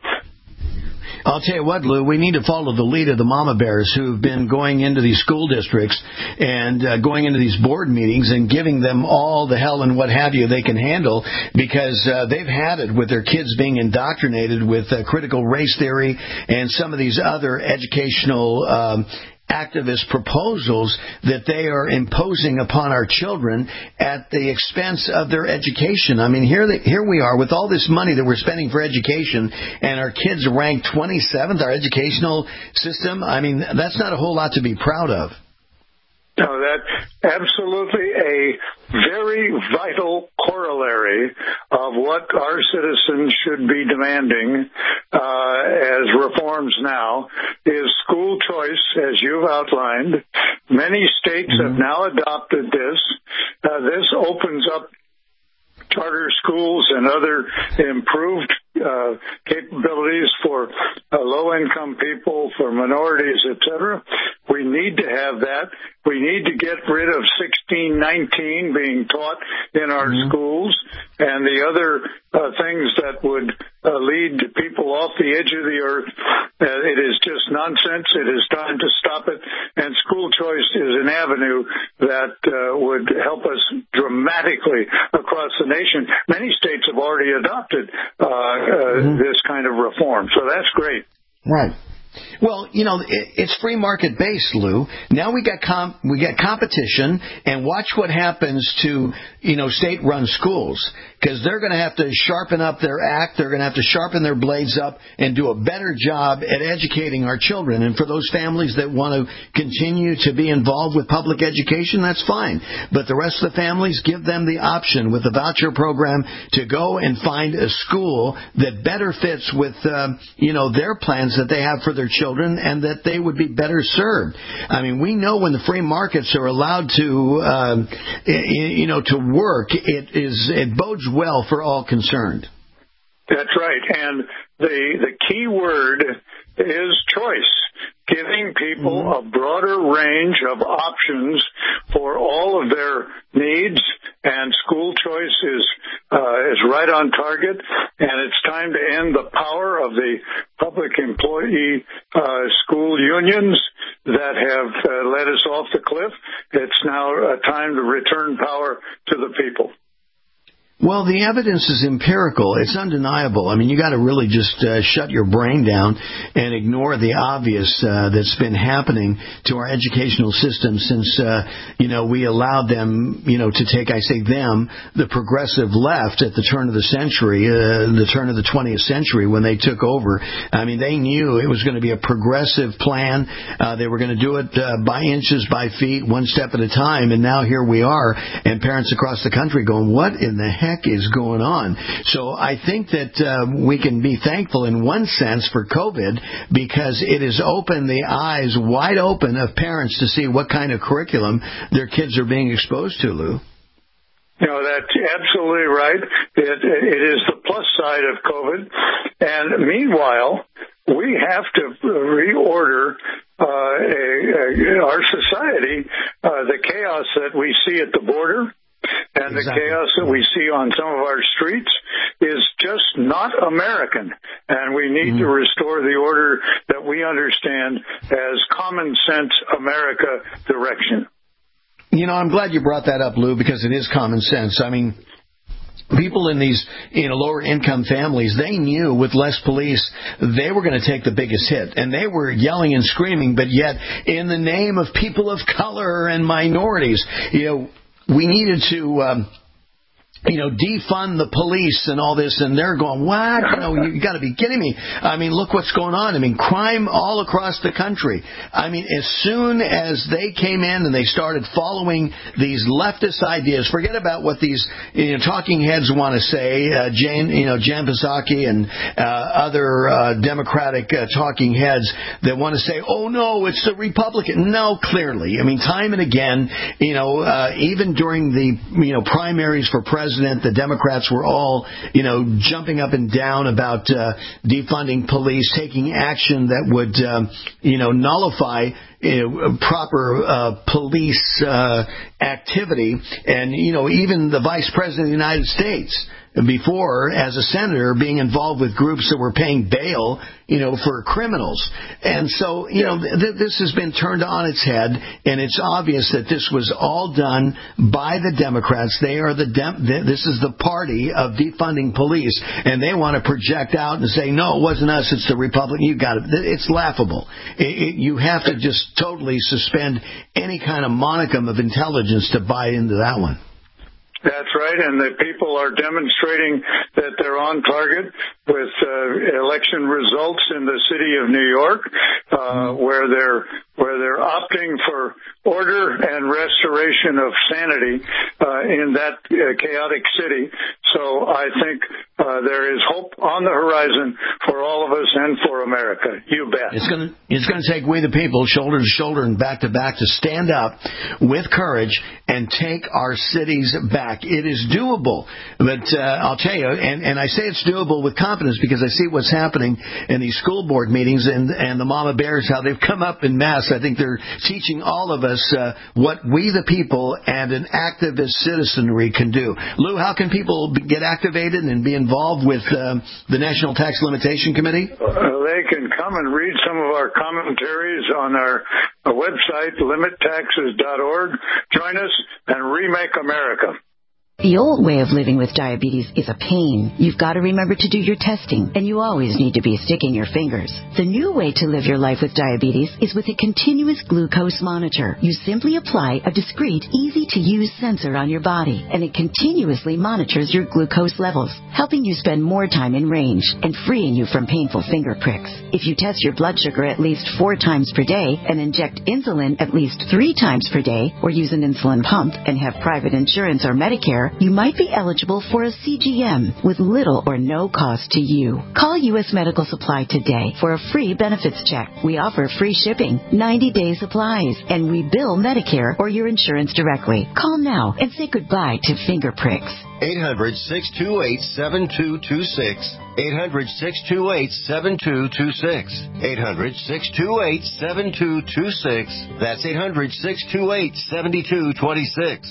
Speaker 11: I'll tell you what, Lou, we need to follow the lead of the mama bears who've been going into these school districts and uh, going into these board meetings and giving them all the hell and what have you they can handle, because uh, they've had it with their kids being indoctrinated with uh, critical race theory and some of these other educational um activist proposals that they are imposing upon our children at the expense of their education. I mean, here they, here we are with all this money that we're spending for education, and our kids rank twenty-seventh, our educational system. I mean, that's not a whole lot to be proud of.
Speaker 18: No, that's absolutely a very vital corollary of what our citizens should be demanding uh, as reforms now is school choice, as you've outlined. Many states mm-hmm. have now adopted this. Uh, this opens up charter schools and other improved uh, capabilities for uh, low-income people, for minorities, et cetera. We need to have that. We need to get rid of sixteen nineteen being taught in our mm-hmm. schools and the other uh, things that would uh, lead people off the edge of the earth. Uh, it is just nonsense. It is time to stop it. And school choice is an avenue that uh, would help us dramatically across the nation. Many states have already adopted uh, uh, mm-hmm. this kind of reform. So that's great.
Speaker 11: Right. Well, you know, it's free market based, Lou. Now we got com- we got competition, and watch what happens to, you know, state-run schools, because they're going to have to sharpen up their act. They're going to have to sharpen their blades up and do a better job at educating our children. And for those families that want to continue to be involved with public education, that's fine. But the rest of the families, give them the option with the voucher program to go and find a school that better fits with, um, you know, their plans that they have for their children, and that they would be better served. I mean, we know when the free markets are allowed to, um, you know, to work, it is it bodes well for all concerned.
Speaker 18: That's right, and the the key word is choice. Giving people a broader range of options for all of their needs, and school choice is uh, is right on target. And it's time to end the power of the public employee uh, school unions that have uh, led us off the cliff. It's now uh, time to return power to the people.
Speaker 11: Well, the evidence is empirical. It's undeniable. I mean, you got to really just uh, shut your brain down and ignore the obvious uh, that's been happening to our educational system since, uh, you know, we allowed them, you know, to take, I say them, the progressive left at the turn of the century, uh, the turn of the twentieth century when they took over. I mean, they knew it was going to be a progressive plan. Uh, they were going to do it uh, by inches, by feet, one step at a time. And now here we are, and parents across the country going, what in the heck heck is going on? So I think that uh, we can be thankful in one sense for COVID because it has opened the eyes wide open of parents to see what kind of curriculum their kids are being exposed to, Lou.
Speaker 18: You know, that's absolutely right. It, it is the plus side of COVID. And meanwhile, we have to reorder uh, a, a, our society. Uh, the chaos that we see at the border and exactly. the chaos that we see on some of our streets is just not American. And we need mm-hmm. to restore the order that we understand as common sense America direction.
Speaker 11: You know, I'm glad you brought that up, Lou, because it is common sense. I mean, people in these, you know, lower income families, they knew with less police, they were going to take the biggest hit. And they were yelling and screaming, but yet in the name of people of color and minorities, you know, we needed to, um, you know, defund the police and all this, and they're going, what? You know, you got to be kidding me. I mean, look what's going on. I mean, crime all across the country. I mean, as soon as they came in and they started following these leftist ideas, forget about what these, you know, talking heads want to say, uh, Jane, you know, Jan Psaki and uh, other uh, Democratic uh, talking heads that want to say, oh, no, it's the Republican. No, clearly. I mean, time and again, you know, uh, even during the, you know, primaries for president, the Democrats were all, you know, jumping up and down about uh, defunding police, taking action that would, um, you know, nullify you know, proper uh, police uh, activity. And, you know, even the Vice President of the United States before, as a senator, being involved with groups that were paying bail, you know, for criminals. And so, you know, th- this has been turned on its head, and it's obvious that this was all done by the Democrats. They are the, dem- this is the party of defunding police, and they want to project out and say, no, it wasn't us, it's the Republican. You got it. It's laughable. It, it, you have to just totally suspend any kind of monicum of intelligence to buy into that one.
Speaker 18: That's right, and the people are demonstrating that they're on target with uh, election results in the city of New York, uh, mm-hmm. where they're where they're opting for order and restoration of sanity uh, in that uh, chaotic city. So I think uh, there is hope on the horizon for all of us and for America. You bet.
Speaker 11: It's going to it's going to take we the people, shoulder to shoulder and back to back, to stand up with courage and take our cities back. It is doable, but uh, I'll tell you, and, and I say it's doable with confidence because I see what's happening in these school board meetings and, and the mama bears, how they've come up in mass. I think they're teaching all of us uh, what we the people and an activist citizenry can do. Lou, how can people get activated and be involved with uh, the National Tax Limitation Committee?
Speaker 18: Uh, they can come and read some of our commentaries on our uh, website, limit taxes dot org. Join us and remake America.
Speaker 19: The old way of living with diabetes is a pain. You've got to remember to do your testing, and you always need to be sticking your fingers. The new way to live your life with diabetes is with a continuous glucose monitor. You simply apply a discreet, easy-to-use sensor on your body, and it continuously monitors your glucose levels, helping you spend more time in range and freeing you from painful finger pricks. If you test your blood sugar at least four times per day and inject insulin at least three times per day, or use an insulin pump and have private insurance or Medicare, you might be eligible for a C G M with little or no cost to you. Call U S Medical Supply today for a free benefits check. We offer free shipping, ninety-day supplies, and we bill Medicare or your insurance directly. Call now and say goodbye to finger pricks.
Speaker 10: eight hundred, six two eight, seven two two six. eight hundred, six two eight, seven two two six. eight hundred, six two eight, seven two two six. That's eight hundred, six two eight, seven two two six.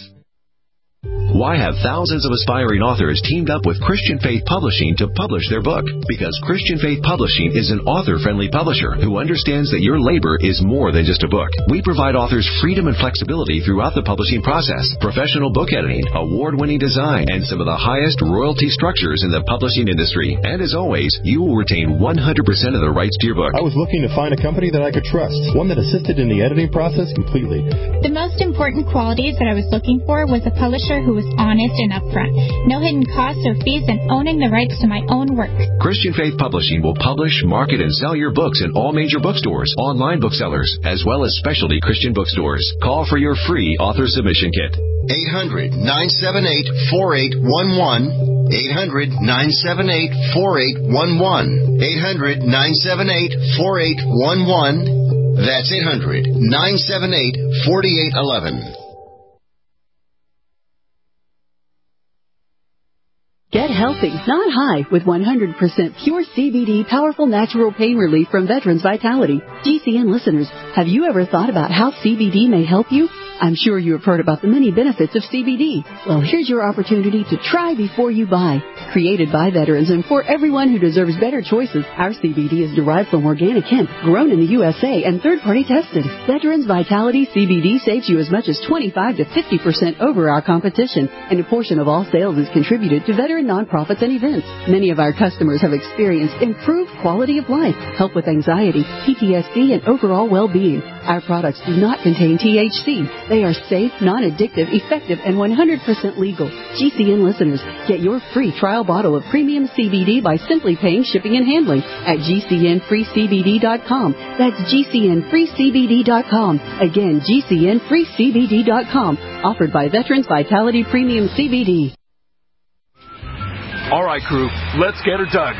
Speaker 20: Why have thousands of aspiring authors teamed up with Christian Faith Publishing to publish their book? Because Christian Faith Publishing is an author-friendly publisher who understands that your labor is more than just a book. We provide authors freedom and flexibility throughout the publishing process, professional book editing, award-winning design, and some of the highest royalty structures in the publishing industry. And as always, you will retain one hundred percent of the rights to your book.
Speaker 21: I was looking to find a company that I could trust, one that assisted in the editing process completely.
Speaker 22: The most important qualities that I was looking for was a publisher who was
Speaker 1: honest, and upfront. No hidden costs or fees, and owning the rights to my own work.
Speaker 20: Christian Faith Publishing will publish, market, and sell your books in all major bookstores, online booksellers, as well as specialty Christian bookstores. Call for your free author submission kit.
Speaker 22: eight hundred, nine seven eight, four eight one one. eight hundred, nine seven eight, four eight one one. eight hundred, nine seven eight, four eight one one. That's eight hundred, nine seven eight, four eight one one.
Speaker 23: Get healthy, not high, with one hundred percent pure C B D powerful natural pain relief from Veterans Vitality. G C N listeners, have you ever thought about how C B D may help you? I'm sure you have heard about the many benefits of C B D. Well, here's your opportunity to try before you buy. Created by veterans and for everyone who deserves better choices, our C B D is derived from organic hemp, grown in the U S A, and third-party tested. Veterans Vitality C B D saves you as much as twenty-five to fifty percent over our competition, and a portion of all sales is contributed to veteran nonprofits and events. Many of our customers have experienced improved quality of life, help with anxiety, P T S D, and overall well-being. Our products do not contain T H C. They are safe, non-addictive, effective, and one hundred percent legal. G C N listeners, get your free trial bottle of premium C B D by simply paying shipping and handling at G C N free C B D dot com. That's G C N free C B D dot com. Again, G C N free C B D dot com. Offered by Veterans Vitality Premium C B D.
Speaker 24: All right, crew, let's get her dug.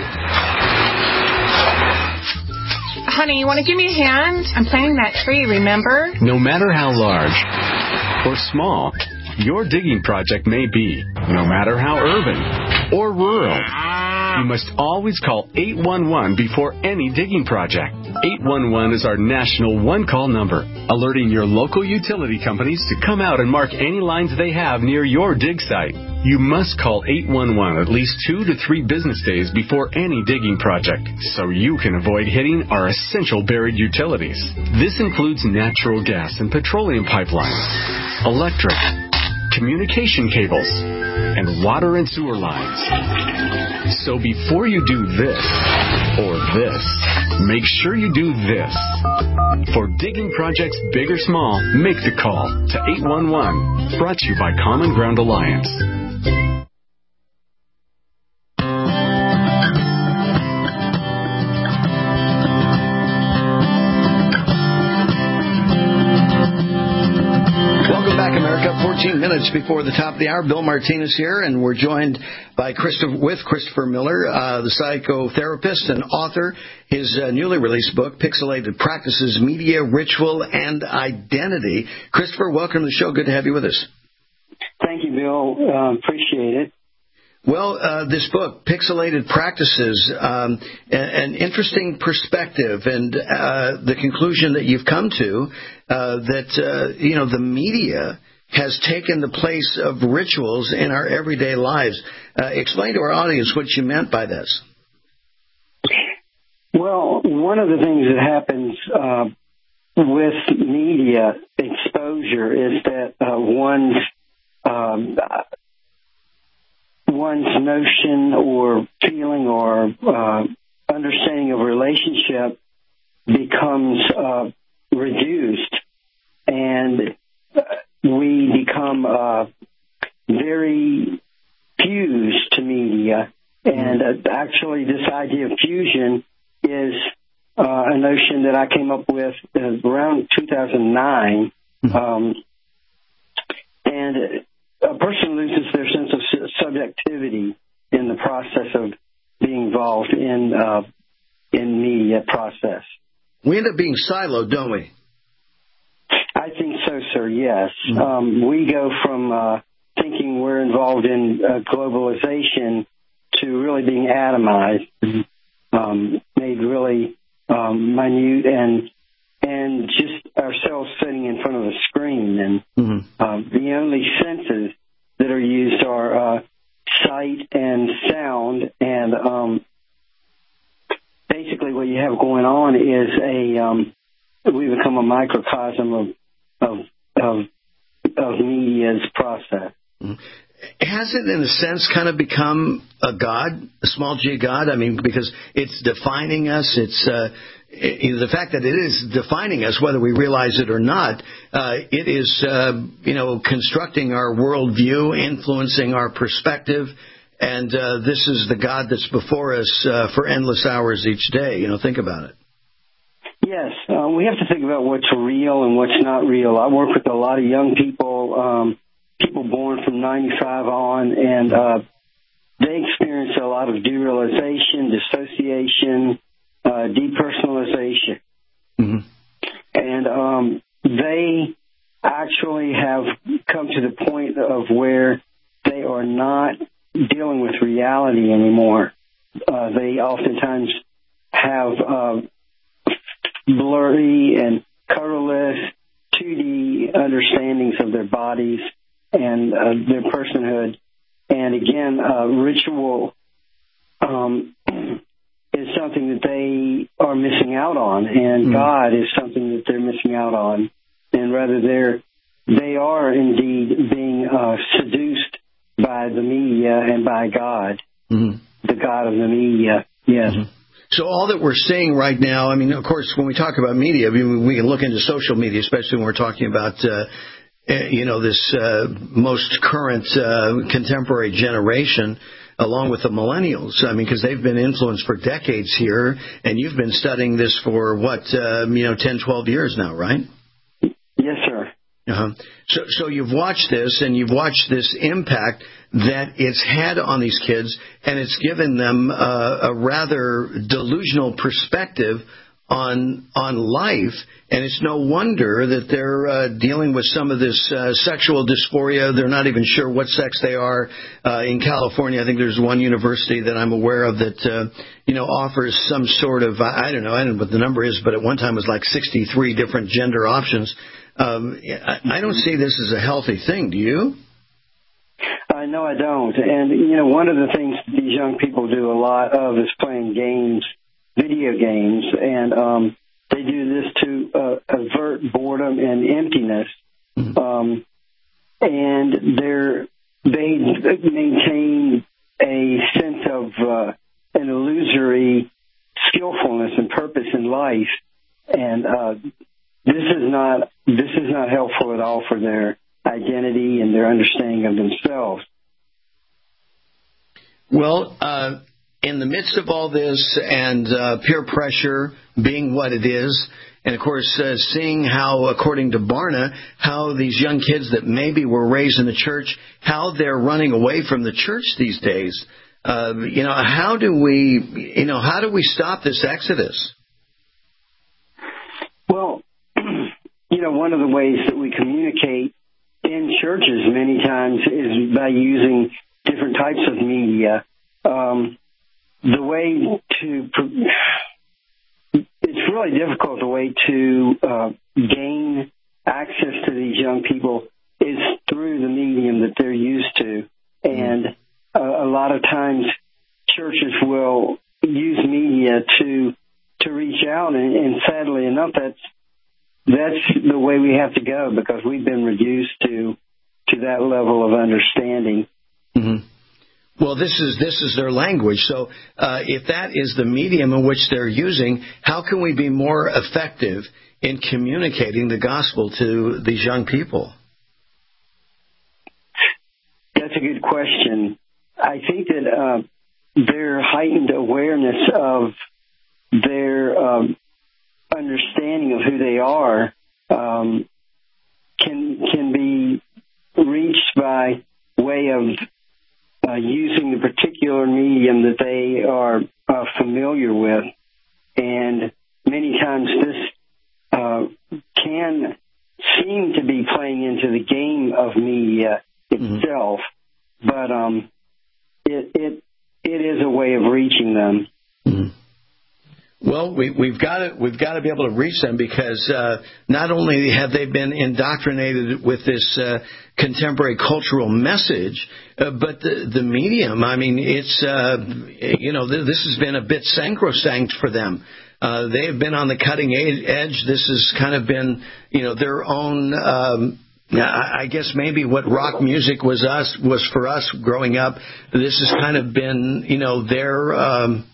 Speaker 25: Honey, you want to give me a hand? I'm planting that tree, remember?
Speaker 26: No matter how large or small your digging project may be, no matter how urban or rural, you must always call eight one one before any digging project. eight one one is our national one-call number, alerting your local utility companies to come out and mark any lines they have near your dig site. You must call eight one one at least two to three business days before any digging project, so you can avoid hitting our essential buried utilities. This includes natural gas and petroleum pipelines, electric, communication cables, and water and sewer lines. So before you do this or this, make sure you do this. For digging projects big or small, make the call to eight one one. Brought to you by Common Ground Alliance.
Speaker 11: fourteen minutes before the top of the hour. Bill Martinez here, and we're joined by Christopher, with Christopher Miller, uh, the psychotherapist and author. His uh, newly released book, Pixelated Practices, Media, Ritual, and Identity. Christopher, welcome to the show. Good to have you with us.
Speaker 27: Thank you, Bill. Uh, appreciate it.
Speaker 11: Well, uh, this book, Pixelated Practices, um, an interesting perspective, and uh, the conclusion that you've come to uh, that, uh, you know, the media has taken the place of rituals in our everyday lives. Uh, explain to our audience what you meant by this.
Speaker 27: Well, one of the things that happens uh, with media exposure is that uh, one's um, one's notion or feeling or uh, understanding of a relationship becomes uh, reduced, and we become uh, very fused to media. And uh, actually, this idea of fusion is uh, a notion that I came up with uh, around two thousand nine. Um, and a person loses their sense of subjectivity in the process of being involved in uh, in media process.
Speaker 11: We end up being siloed, don't we?
Speaker 27: I think so, sir, yes. Mm-hmm. Um, we go from uh, thinking we're involved in uh, globalization to really being atomized, mm-hmm. um, made really um, minute, and and just ourselves sitting in front of a screen. And mm-hmm. um, the only senses that are used are uh, sight and sound. And um, basically what you have going on is a um, we become a microcosm of Of, of of media's process.
Speaker 11: Has it, in a sense, kind of become a god, a small g god? I mean, because it's defining us, it's uh, the fact that it is defining us, whether we realize it or not, uh, it is, uh, you know, constructing our worldview, influencing our perspective, and uh, this is the God that's before us uh, for endless hours each day. You know, think about it.
Speaker 27: Yes, uh, we have to think about what's real and what's not real. I work with a lot of young people, um, people born from ninety-five on, and uh, they experience a lot of derealization, dissociation, uh, depersonalization. Mm-hmm. And um, they actually have come to the point of where they are not dealing with reality anymore. Uh, they oftentimes have uh, blurry and colorless two D understandings of their bodies and uh, their personhood. And again, uh, ritual um, is something that they are missing out on, and mm-hmm. God is something that they're missing out on. And rather, they're they are indeed being uh, seduced by the media and by God, mm-hmm. the God of the media. Yes. Mm-hmm.
Speaker 11: So all that we're seeing right now, I mean, of course, when we talk about media, I mean, we can look into social media, especially when we're talking about, uh, you know, this uh, most current uh, contemporary generation, along with the millennials. I mean, because they've been influenced for decades here, and you've been studying this for, what, uh, you know, ten, twelve years now, right?
Speaker 27: Yes, sir.
Speaker 11: Uh-huh. So, so you've watched this, and you've watched this impact that it's had on these kids, and it's given them uh, a rather delusional perspective on on life. And it's no wonder that they're uh, dealing with some of this uh, sexual dysphoria. They're not even sure what sex they are. Uh, in California, I think there's one university that I'm aware of that uh, you know offers some sort of I don't know I don't know what the number is, but at one time it was like sixty-three different gender options. Um, I, I don't see this as a healthy thing. Do you?
Speaker 27: Uh, no, I don't. And, you know, one of the things these young people do a lot of is playing games, video games, and um, they do this to uh, avert boredom and emptiness. Mm-hmm. Um, and they're, they maintain a sense of uh, an illusory skillfulness and purpose in life. And uh, this is not this is not helpful at all for their identity and their understanding of themselves.
Speaker 11: Well, uh, in the midst of all this and uh, peer pressure being what it is, and of course uh, seeing how, according to Barna, how these young kids that maybe were raised in the church, how they're running away from the church these days, uh, you know, how do we, you know, how do we stop this exodus?
Speaker 27: Well, you know, one of the ways that we communicate in churches many times is by using different types of media. Um, the way to, it's really difficult, the way to uh, gain access to these young people is through the medium that they're used to. And uh, a lot of times churches will use media to to reach out, and, and sadly enough, that's that's the way we have to go, because we've been reduced to to that level of understanding.
Speaker 11: Mm-hmm. Well, this is this is their language. So uh, if that is the medium in which they're using, how can we be more effective in communicating the gospel to these young people?
Speaker 27: That's a good question. I think that uh, their heightened awareness of their um, understanding of who they are um, can can be reached by way of uh, using the particular medium that they are uh, familiar with. And many times this uh, can seem to be playing into the game of media itself, mm-hmm. but um, it, it it is a way of reaching them.
Speaker 11: Mm-hmm. Well, we, we've got to we've got to be able to reach them, because uh, not only have they been indoctrinated with this uh, contemporary cultural message, uh, but the the medium. I mean, it's uh, you know th- this has been a bit sacrosanct for them. Uh, they have been on the cutting edge. This has kind of been you know their own. Um, I guess maybe what rock music was us was for us growing up. This has kind of been you know their. Um,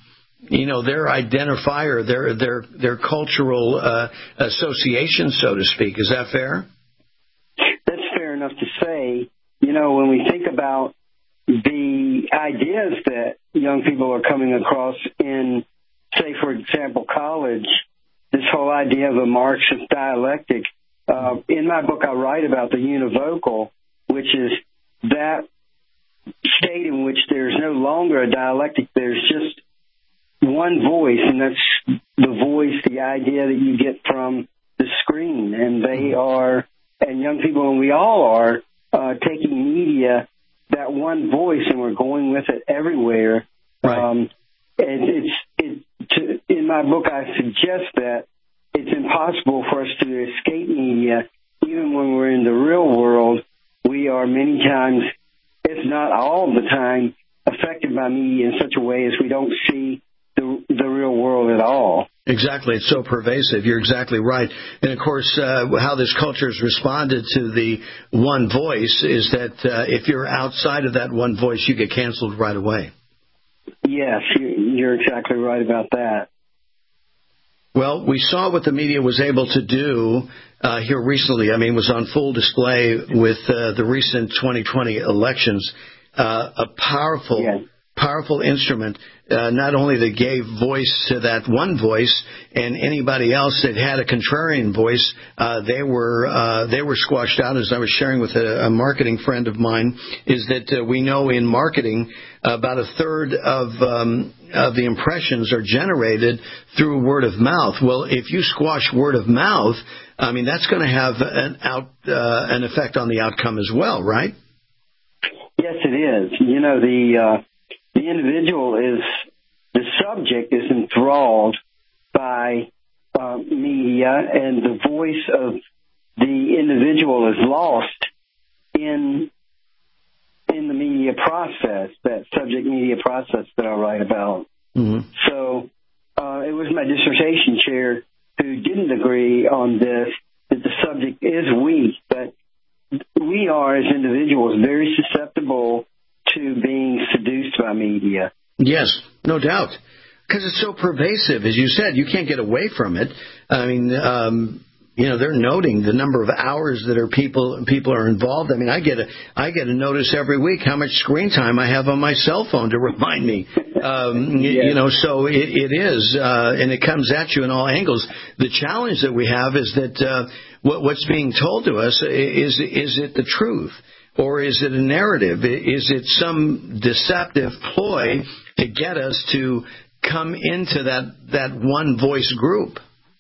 Speaker 11: you know, their identifier, their their their cultural uh, association, so to speak. Is that fair?
Speaker 27: That's fair enough to say. You know, when we think about the ideas that young people are coming across in, say, for example, college, this whole idea of a Marxist dialectic. Uh, in my book, I write about the univocal, which is that state in which there's no longer a dialectic. There's just one voice, and that's the voice, the idea that you get from the screen. And they are, and young people, and we all are, uh, taking media, that one voice, and we're going with it everywhere.
Speaker 11: Right.
Speaker 27: Um, and it's, it, to, in my book, I suggest that it's impossible for us to escape media. Even when we're in the real world, we are many times, if not all the time, affected by media in such a way as we don't see the, the real world at all.
Speaker 11: Exactly. It's so pervasive. You're exactly right. And, of course, uh, how this culture has responded to the one voice is that uh, if you're outside of that one voice, you get canceled right away.
Speaker 27: Yes, you're exactly right about that.
Speaker 11: Well, we saw what the media was able to do uh, here recently. I mean, it was on full display with uh, the recent twenty twenty elections. Uh, a powerful, yeah. powerful instrument, uh, not only that gave voice to that one voice, and anybody else that had a contrarian voice, uh, they were uh, they were squashed out. As I was sharing with a, a marketing friend of mine, is that uh, we know in marketing about a third of um, of the impressions are generated through word of mouth. Well, if you squash word of mouth, I mean that's going to have an out uh, an effect on the outcome as well, right?
Speaker 27: Yes, it is. You know, the uh, the individual is the subject is enthralled by uh, media, and the voice of the individual is lost in in the media process, that subject media process that I write about.
Speaker 11: Mm-hmm.
Speaker 27: So uh, it was my dissertation chair who didn't agree on this, that the subject is weak, but we are, as individuals, very susceptible to being seduced by media.
Speaker 11: Yes, no doubt. Because it's so pervasive. As you said, you can't get away from it. I mean, um, you know, they're noting the number of hours that are people people are involved. I mean, I get a I get a notice every week how much screen time I have on my cell phone to remind me. Um, yeah. You know, so it, it is, uh, and it comes at you in all angles. The challenge that we have is that uh, what, what's being told to us is is it the truth, or is it a narrative? Is it some deceptive ploy to get us to come into that that one voice group?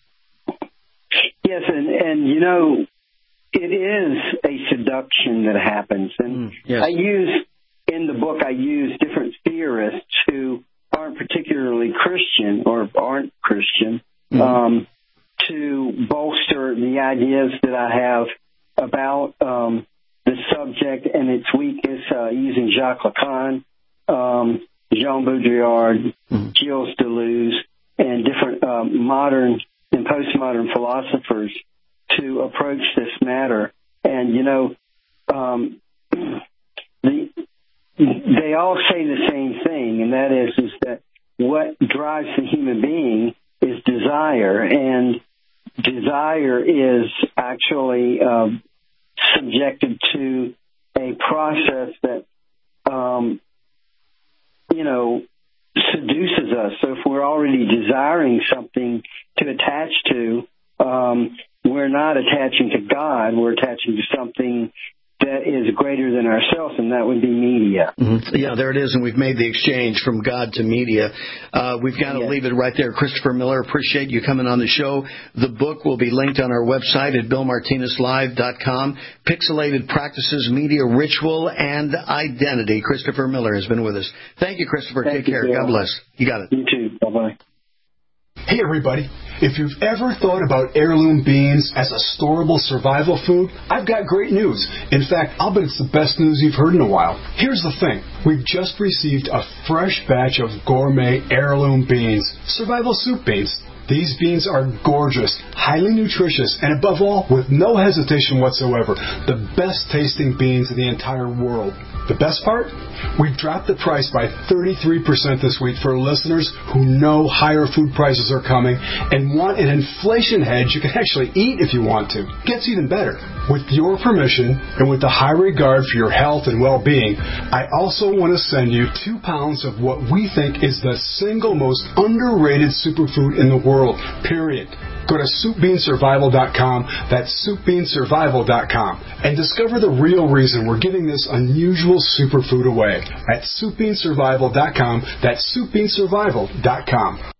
Speaker 27: Yes, and, and, you know, it is a seduction that happens. And
Speaker 11: mm, yes.
Speaker 27: I use, in the book, I use different theorists who aren't particularly Christian or aren't Christian mm-hmm. um, to bolster the ideas that I have about um, the subject and its weakness, uh, using Jacques Lacan, um, Jean Baudrillard, mm-hmm. Gilles Deleuze, and different um, modern and postmodern philosophers to approach this matter. And, you know, um, the, they all say the same thing, and that is, is that what drives the human being is desire, and desire is actually um, subjected to a process that, um, you know, seduces us. So if we're already desiring something to attach to, um, we're not attaching to God, we're attaching to something that is greater than ourselves, and that would be media.
Speaker 11: Mm-hmm. Yeah, there it is, and we've made the exchange from God to media. Uh, we've got to yes. leave it right there. Christopher Miller, appreciate you coming on the show. The book will be linked on our website at bill martinez live dot com. Pixelated Practices, Media, Ritual, and Identity. Christopher Miller has been with us. Thank you, Christopher.
Speaker 27: Thank
Speaker 11: Take
Speaker 27: you,
Speaker 11: care.
Speaker 27: Bill.
Speaker 11: God bless. You got it.
Speaker 27: You too. Bye-bye.
Speaker 2: Hey everybody, if you've ever thought about heirloom beans as a storable survival food, I've got great news. In fact, I'll bet it's the best news you've heard in a while. Here's the thing. We've just received a fresh batch of gourmet heirloom beans, survival soup beans. These beans are gorgeous, highly nutritious, and above all, with no hesitation whatsoever, the best tasting beans in the entire world. The best part? We've dropped the price by thirty-three percent this week for listeners who know higher food prices are coming and want an inflation hedge you can actually eat if you want to. Gets even better. With your permission and with the high regard for your health and well-being, I also want to send you two pounds of what we think is the single most underrated superfood in the world, period. Go to soup bean survival dot com, that's soup bean survival dot com, and discover the real reason we're giving this unusual superfood away at soup bean survival dot com, that's soup bean survival dot com.